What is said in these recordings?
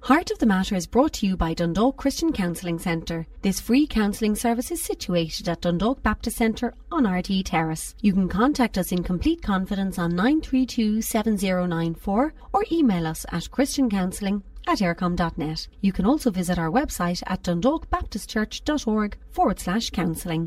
Heart of the Matter is brought to you by Dundalk Christian Counselling Centre. This free counselling service is situated at Dundalk Baptist Centre on RT Terrace. You can contact us in complete confidence on 932 7094 or email us at christiancounselling@aircom.net. You can also visit our website at dundalkbaptistchurch.org/counselling.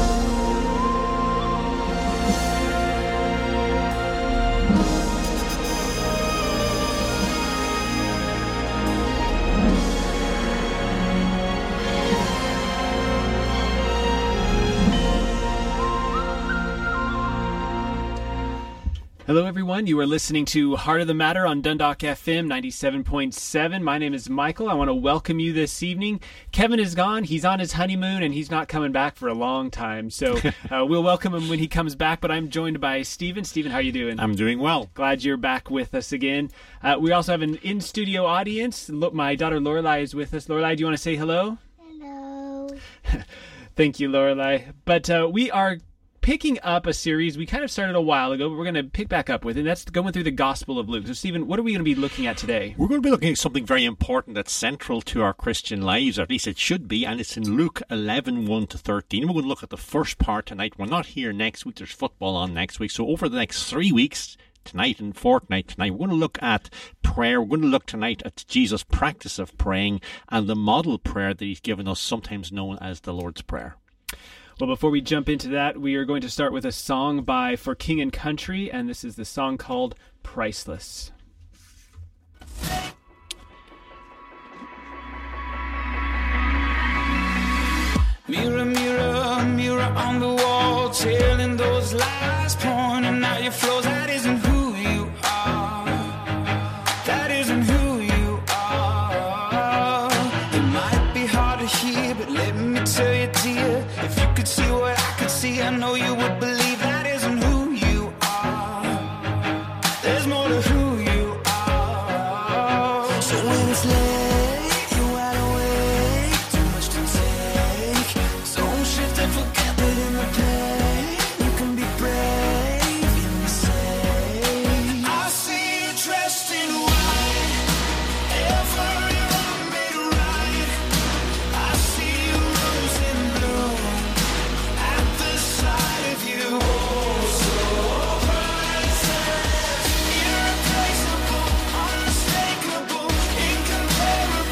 Hello everyone, you are listening to Heart of the Matter on Dundalk FM 97.7. My name is Michael. I want to welcome you this evening. Kevin is gone. He's on his honeymoon and he's not coming back for a long time. So we'll welcome him when he comes back, but I'm joined by Stephen. Stephen, how are you doing? I'm doing well. Glad you're back with us again. We also have an in-studio audience. Look, my daughter Lorelai is with us. Lorelai, do you want to say hello? Hello. Thank you, Lorelai. But we are picking up a series we kind of started a while ago, but we're going to pick back up with it, and that's going through the Gospel of Luke. So, Stephen, what are we going to be looking at today? We're going to be looking at something very important that's central to our Christian lives, or at least it should be, and it's in Luke 11, 1-13. We're going to look at the first part tonight. We're not here next week. There's football on next week. So over the next 3 weeks, tonight and fortnight tonight, we're going to look at prayer. We're going to look tonight at Jesus' practice of praying and the model prayer that he's given us, sometimes known as the Lord's Prayer. Well, before we jump into that, we are going to start with a song by For King and Country, and this is the song called Priceless. Mirror, mirror, mirror on the wall, telling those lies, pointing out your flaws. That isn't who you are. That isn't who you are. It might be hard to hear, but let me tell you, dear, if you could see what I could see, I know you would believe that isn't who you are. There's more to who you are. So when it's late, you're wide awake, too much to take. Don't shift and forget that in the pain, you can be brave in the same. I see you dressed in white, every wrong made right. I see you rose in bloom at the sight of you. Oh, so priceless, irreplaceable, unmistakable, incomparable.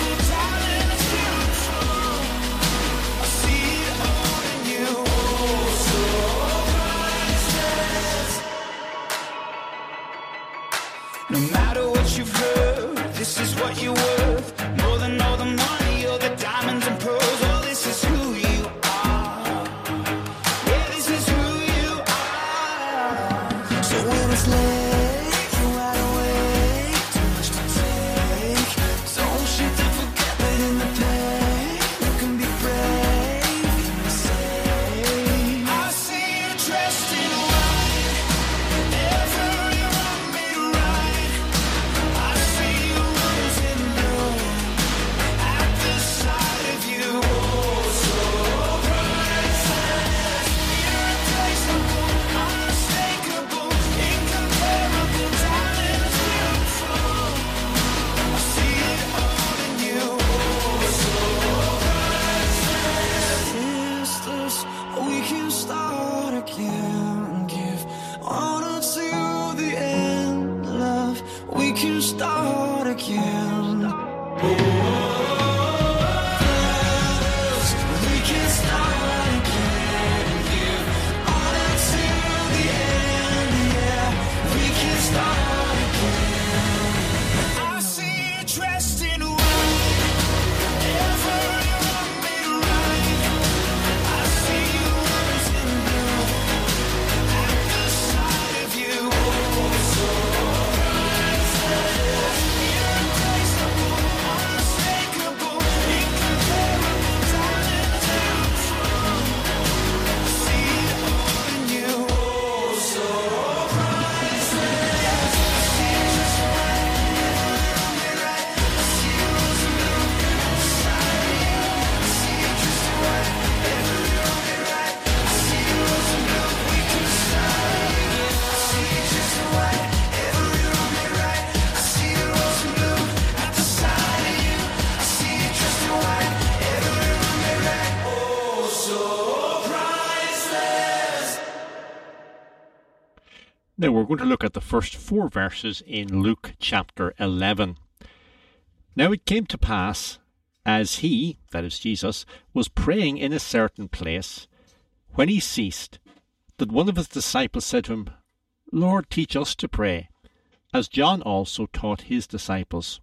Now we're going to look at the first 4 verses in Luke chapter 11. Now it came to pass, as he, that is Jesus, was praying in a certain place, when he ceased, that one of his disciples said to him, Lord, teach us to pray, as John also taught his disciples.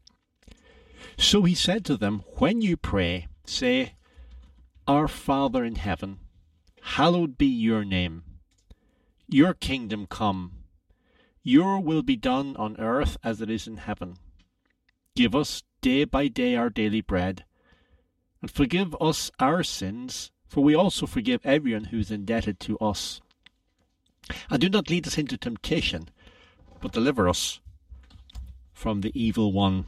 So he said to them, when you pray, say, Our Father in heaven, hallowed be your name. Your kingdom come. Your will be done on earth as it is in heaven. Give us day by day our daily bread, and forgive us our sins, for we also forgive everyone who is indebted to us. And do not lead us into temptation, but deliver us from the evil one.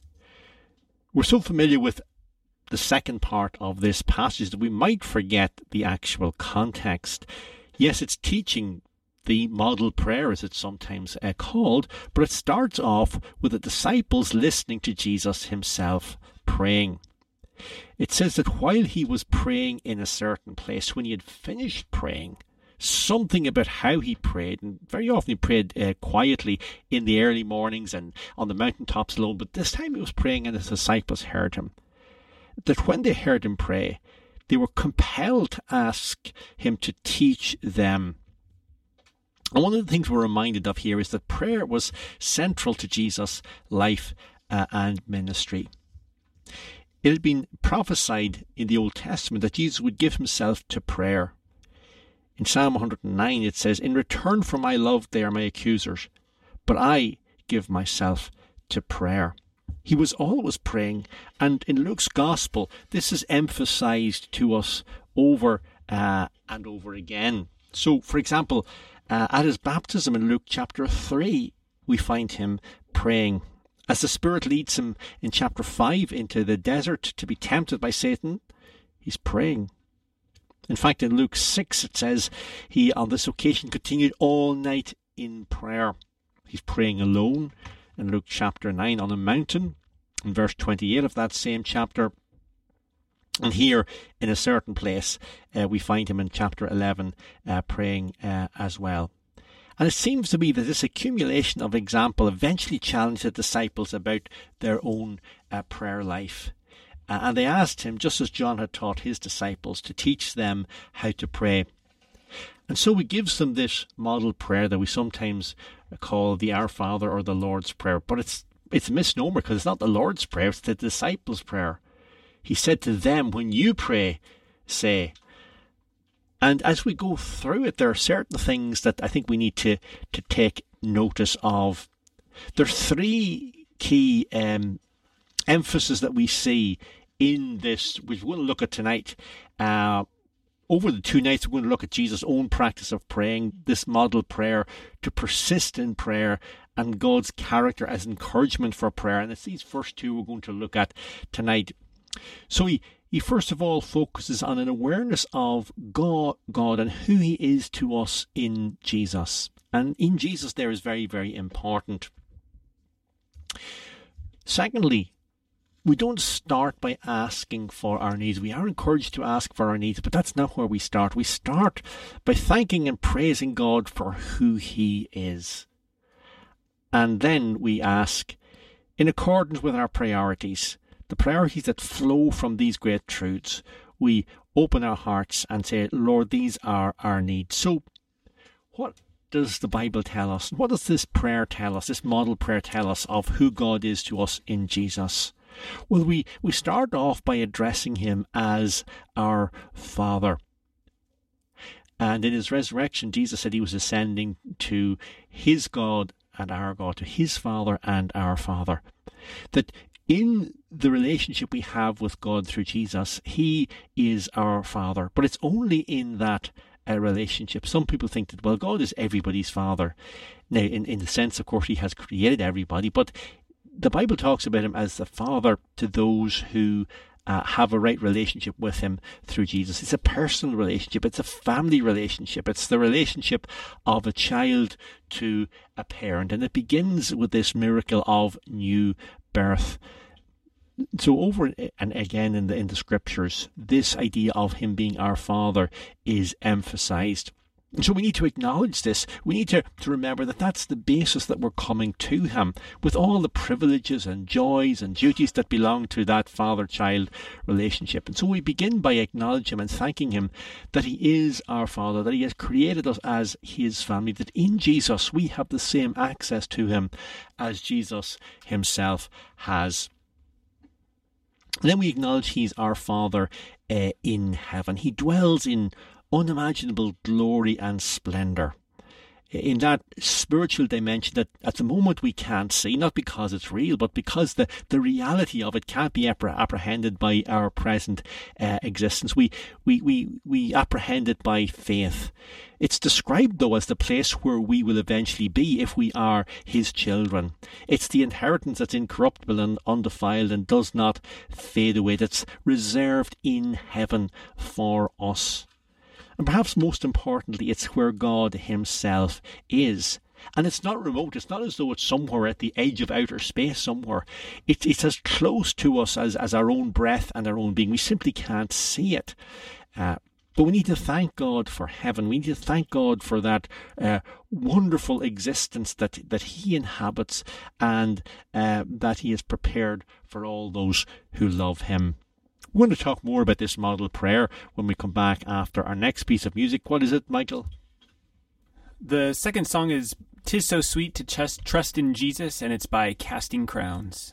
We're so familiar with the second part of this passage that we might forget the actual context. Yes, it's teaching the model prayer, as it's sometimes called, but it starts off with the disciples listening to Jesus himself praying. It says that while he was praying in a certain place, when he had finished praying, something about how he prayed, and very often he prayed quietly in the early mornings and on the mountaintops alone, but this time he was praying and his disciples heard him. That when they heard him pray, they were compelled to ask him to teach them. And one of the things we're reminded of here is that prayer was central to Jesus' life and ministry. It had been prophesied in the Old Testament that Jesus would give himself to prayer. In Psalm 109 it says, In return for my love they are my accusers, but I give myself to prayer. He was always praying, and in Luke's Gospel this is emphasized to us over and over again. So, for example, at his baptism in Luke chapter 3, we find him praying. As the Spirit leads him in chapter 5 into the desert to be tempted by Satan, he's praying. In fact, in Luke 6 it says he on this occasion continued all night in prayer. He's praying alone in Luke chapter 9 on a mountain, in verse 28 of that same chapter. And here, in a certain place, we find him in chapter 11 praying as well. And it seems to be that this accumulation of example eventually challenged the disciples about their own prayer life. And they asked him, just as John had taught his disciples, to teach them how to pray. And so he gives them this model prayer that we sometimes call the Our Father or the Lord's Prayer. But it's a misnomer, because it's not the Lord's Prayer, it's the disciples' prayer. He said to them, when you pray, say. And as we go through it, there are certain things that I think we need to take notice of. There are 3 key emphasis that we see in this, which we're going to look at tonight. Over the 2 nights, we're going to look at Jesus' own practice of praying, this model prayer, to persist in prayer, and God's character as encouragement for prayer. And it's these first 2 we're going to look at tonight. So he first of all focuses on an awareness of God and who he is to us in Jesus. And in Jesus there is very, very important. Secondly, we don't start by asking for our needs. We are encouraged to ask for our needs, but that's not where we start. We start by thanking and praising God for who he is. And then we ask, in accordance with our priorities, the priorities that flow from these great truths, we open our hearts and say, Lord, these are our needs. So what does the Bible tell us? What does this prayer tell us, this model prayer tell us of who God is to us in Jesus? Well, we start off by addressing him as our Father. And in his resurrection, Jesus said he was ascending to his God and our God, to his Father and our Father. That in the relationship we have with God through Jesus, he is our Father. But it's only in that relationship. Some people think that, well, God is everybody's Father. Now, in the sense, of course, he has created everybody, but the Bible talks about him as the Father to those who have a right relationship with him through Jesus. It's a personal relationship. It's a family relationship. It's the relationship of a child to a parent. And it begins with this miracle of new birth. So over and again in the scriptures, this idea of him being our Father is emphasized. And so we need to acknowledge this. We need to remember that that's the basis that we're coming to him, with all the privileges and joys and duties that belong to that father-child relationship. And so we begin by acknowledging him and thanking him that he is our Father, that he has created us as his family, that in Jesus we have the same access to him as Jesus himself has. And then we acknowledge he's our Father in heaven. He dwells in unimaginable glory and splendour, in that spiritual dimension that at the moment we can't see, not because it's real, but because the reality of it can't be apprehended by our present existence. We apprehend it by faith. It's described, though, as the place where we will eventually be if we are his children. It's the inheritance that's incorruptible and undefiled and does not fade away, that's reserved in heaven for us. And perhaps most importantly, it's where God himself is. And it's not remote. It's not as though it's somewhere at the edge of outer space somewhere. It's as close to us as our own breath and our own being. We simply can't see it. But we need to thank God for heaven. We need to thank God for that wonderful existence that he inhabits and that he has prepared for all those who love him. We're going to talk more about this model prayer when we come back after our next piece of music. What is it, Michael? The second song is "'Tis So Sweet to Trust in Jesus," and it's by Casting Crowns.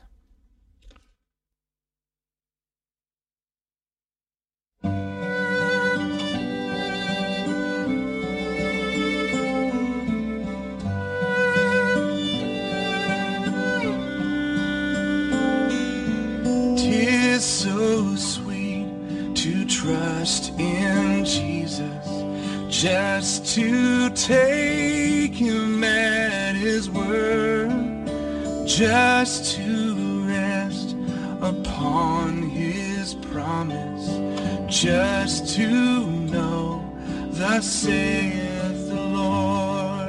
Tis so sweet to trust in Jesus, just to take him at his word, just to rest upon his promise, just to know thus saith the Lord.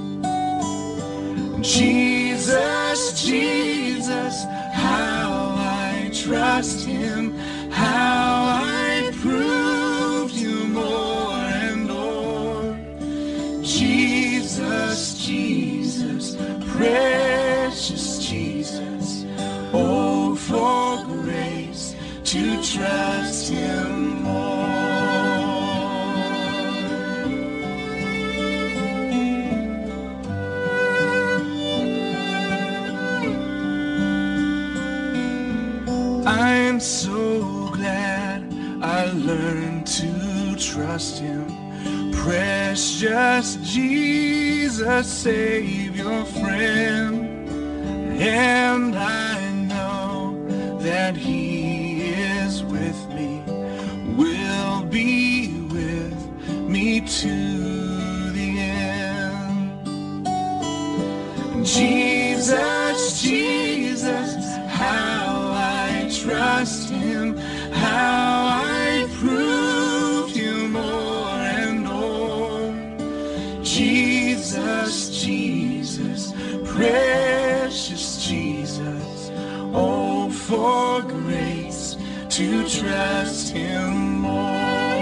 Jesus, Jesus, how I trust him, how I proved you more and more. Jesus, Jesus, precious Jesus, oh, for grace to trust him more. I'm so glad I learned to trust him. Precious Jesus, Savior, friend. And I know that he is with me, will be with me to the end. Jesus, Jesus, how I trust him, how I proved you more and more. Jesus, Jesus, precious Jesus, oh, for grace to trust him more.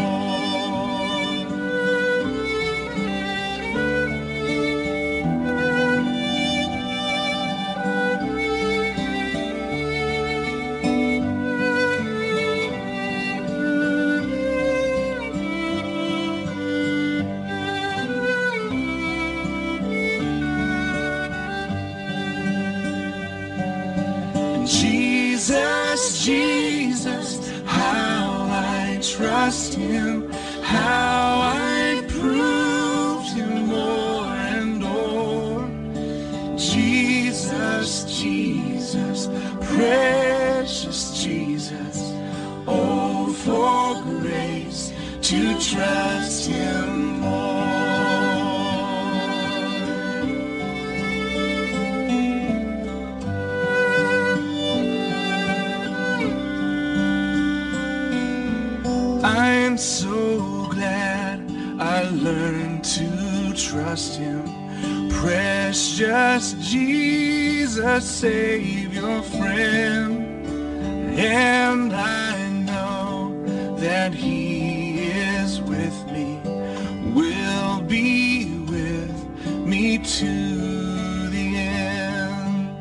Jesus, how I trust him, how I proved him more and more. Jesus, Jesus, precious Jesus, oh, for grace to trust him more. I'm so glad I learned to trust him. Precious Jesus, Savior, friend. And I know that he is with me, will be me to the end.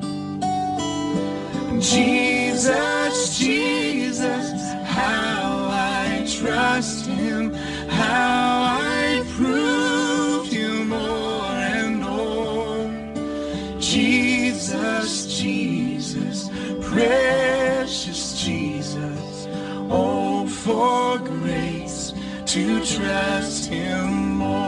Jesus, Jesus, how I trust him, how I proved him more and more. Jesus, Jesus, precious Jesus, oh, for grace to trust him more.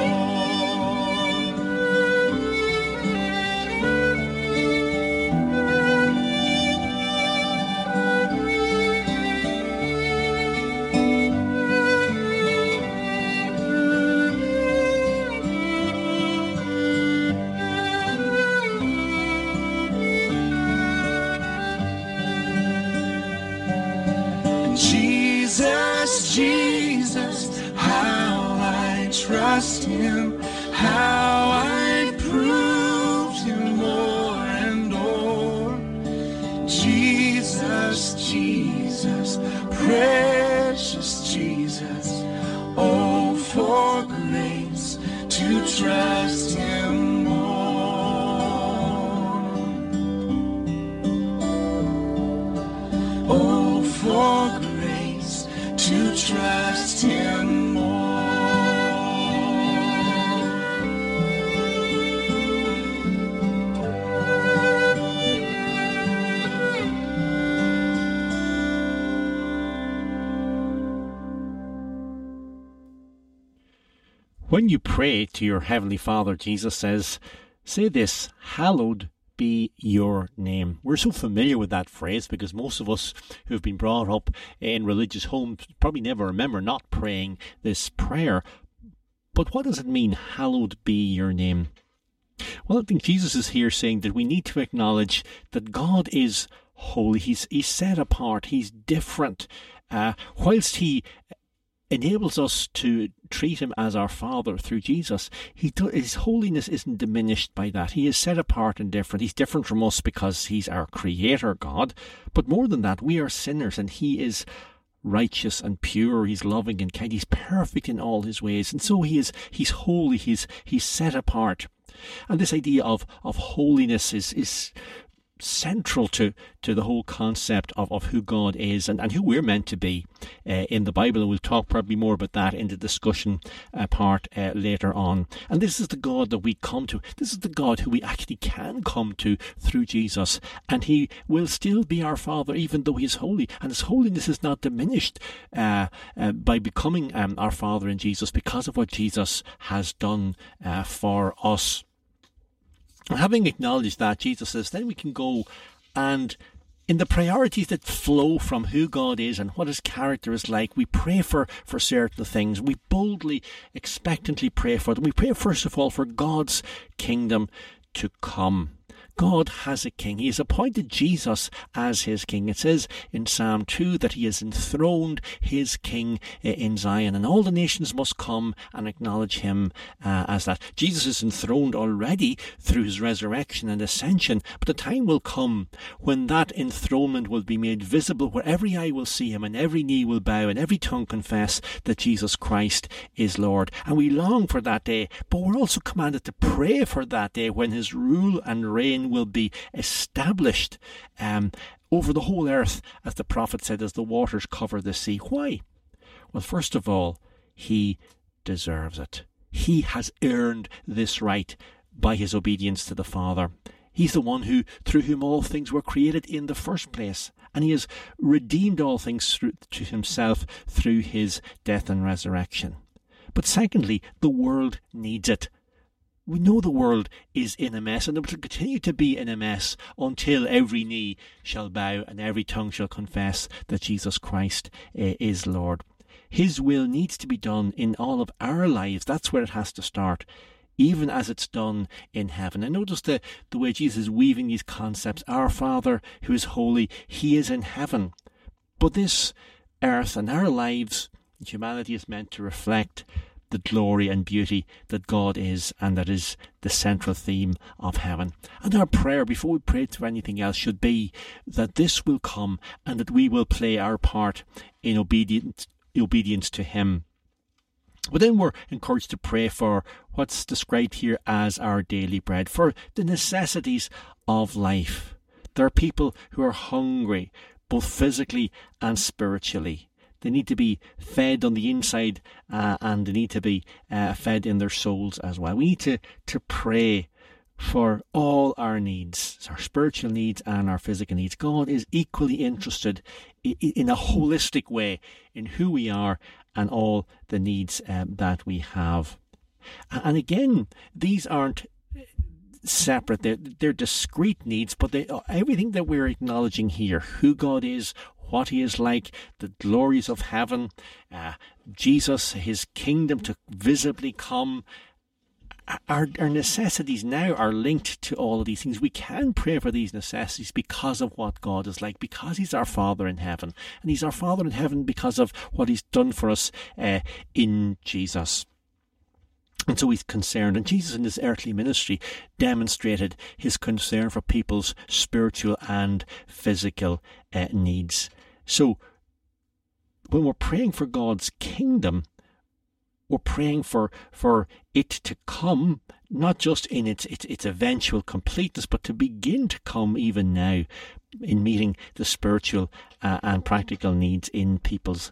Jesus, Jesus, how I trust him, how I proved him more and more. Jesus, Jesus, precious Jesus, oh, for grace to trust him more. Oh, for grace to trust him more. When you pray to your Heavenly Father, Jesus says, say this, hallowed be your name. We're so familiar with that phrase because most of us who have been brought up in religious homes probably never remember not praying this prayer. But what does it mean, hallowed be your name? Well, I think Jesus is here saying that we need to acknowledge that God is holy. He's set apart. He's different. Whilst he enables us to treat him as our Father through Jesus, his holiness isn't diminished by that. He is set apart and different. He's different from us because he's our Creator God. But more than that, we are sinners and he is righteous and pure. He's loving and kind. He's perfect in all his ways. And so he's holy. He's set apart. And this idea of holiness is central to the whole concept of who God is and who we're meant to be in the Bible. And we'll talk probably more about that in the discussion part later on. And this is the God that we come to. This is the God who we actually can come to through Jesus. And he will still be our Father even though he is holy. And his holiness is not diminished by becoming our Father in Jesus because of what Jesus has done for us. Having acknowledged that, Jesus says, then we can go and in the priorities that flow from who God is and what his character is like, we pray for certain things. We boldly, expectantly pray for them. We pray, first of all, for God's kingdom to come. God has a king. He has appointed Jesus as his king. It says in Psalm 2 that he has enthroned his king in Zion, and all the nations must come and acknowledge him as that. Jesus is enthroned already through his resurrection and ascension, but the time will come when that enthronement will be made visible, where every eye will see him and every knee will bow and every tongue confess that Jesus Christ is Lord. And we long for that day, but we're also commanded to pray for that day when his rule and reign will be established over the whole earth, as the prophet said, as the waters cover the sea. Why? Well, first of all, he deserves it. He has earned this right by his obedience to the Father. He's the one through whom all things were created in the first place, and he has redeemed all things to himself through his death and resurrection. But secondly, the world needs it. We know the world is in a mess, and it will continue to be in a mess until every knee shall bow and every tongue shall confess that Jesus Christ is Lord. His will needs to be done in all of our lives. That's where it has to start, even as it's done in heaven. And notice the way Jesus is weaving these concepts. Our Father who is holy, he is in heaven. But this earth and our lives, humanity is meant to reflect the glory and beauty that God is, and that is the central theme of heaven. And our prayer, before we pray to anything else, should be that this will come and that we will play our part in obedience to him. But then we're encouraged to pray for what's described here as our daily bread, for the necessities of life. There are people who are hungry, both physically and spiritually. They need to be fed on the inside and they need to be fed in their souls as well. We need to pray for all our needs, our spiritual needs and our physical needs. God is equally interested in a holistic way in who we are and all the needs that we have. And again, these aren't separate. They're discrete needs, but everything that we're acknowledging here, who God is, what he is like, the glories of heaven, Jesus, his kingdom to visibly come, our necessities now are linked to all of these things. We can pray for these necessities because of what God is like, because he's our Father in heaven. And he's our Father in heaven because of what he's done for us in Jesus. And so he's concerned. And Jesus in his earthly ministry demonstrated his concern for people's spiritual and physical needs. So when we're praying for God's kingdom, we're praying for it to come, not just in its eventual completeness, but to begin to come even now in meeting the spiritual and practical needs in people's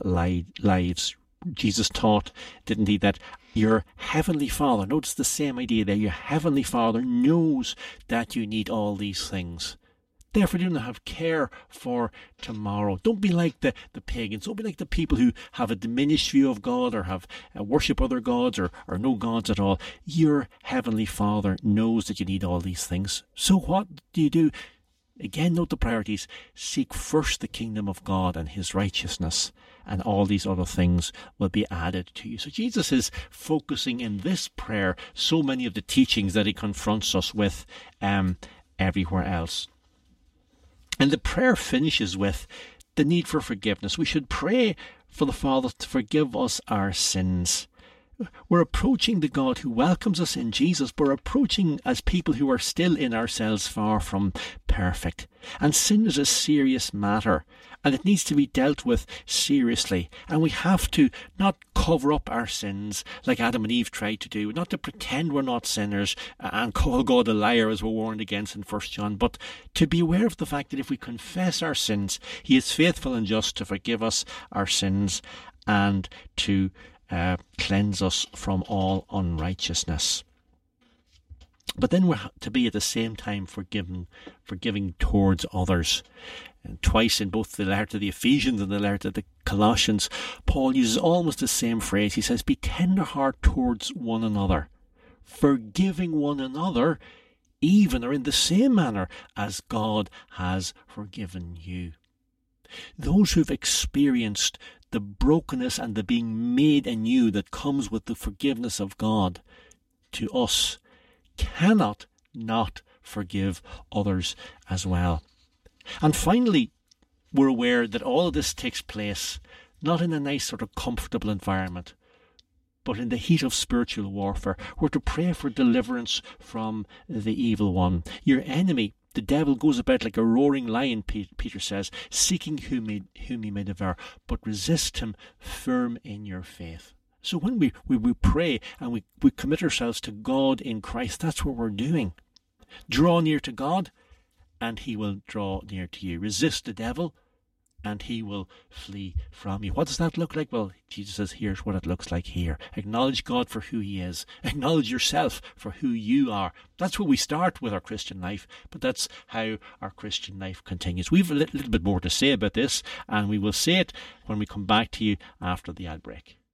lives. Jesus taught, didn't he, that your heavenly Father, notice the same idea there, your heavenly Father knows that you need all these things. Therefore, do not have care for tomorrow. Don't be like the pagans. Don't be like the people who have a diminished view of God or have worship other gods or no gods at all. Your heavenly Father knows that you need all these things. So what do? Again, note the priorities. Seek first the kingdom of God and his righteousness, and all these other things will be added to you. So Jesus is focusing in this prayer so many of the teachings that he confronts us with everywhere else. And the prayer finishes with the need for forgiveness. We should pray for the Father to forgive us our sins. We're approaching the God who welcomes us in Jesus. We're approaching as people who are still in ourselves far from perfect. And sin is a serious matter, and it needs to be dealt with seriously. And we have to not cover up our sins like Adam and Eve tried to do, not to pretend we're not sinners and call God a liar as we're warned against in 1 John, but to be aware of the fact that if we confess our sins, he is faithful and just to forgive us our sins and to cleanse us from all unrighteousness. But then we're to be at the same time forgiving towards others. And twice in both the letter to the Ephesians and the letter to the Colossians, Paul uses almost the same phrase. He says, be tender-hearted towards one another, forgiving one another, even or in the same manner as God has forgiven you. Those who've experienced the brokenness and the being made anew that comes with the forgiveness of God to us cannot not forgive others as well. And finally, we're aware that all of this takes place not in a nice sort of comfortable environment, but in the heat of spiritual warfare. We're to pray for deliverance from the evil one. Your enemy, the devil, goes about like a roaring lion, Peter says, seeking whom he may devour, but resist him firm in your faith. So when we pray and we commit ourselves to God in Christ, that's what we're doing. Draw near to God, and he will draw near to you. Resist the devil, and he will flee from you. What does that look like? Well, Jesus says, here's what it looks like here. Acknowledge God for who he is. Acknowledge yourself for who you are. That's where we start with our Christian life, but that's how our Christian life continues. We've a little bit more to say about this, and we will say it when we come back to you after the ad break.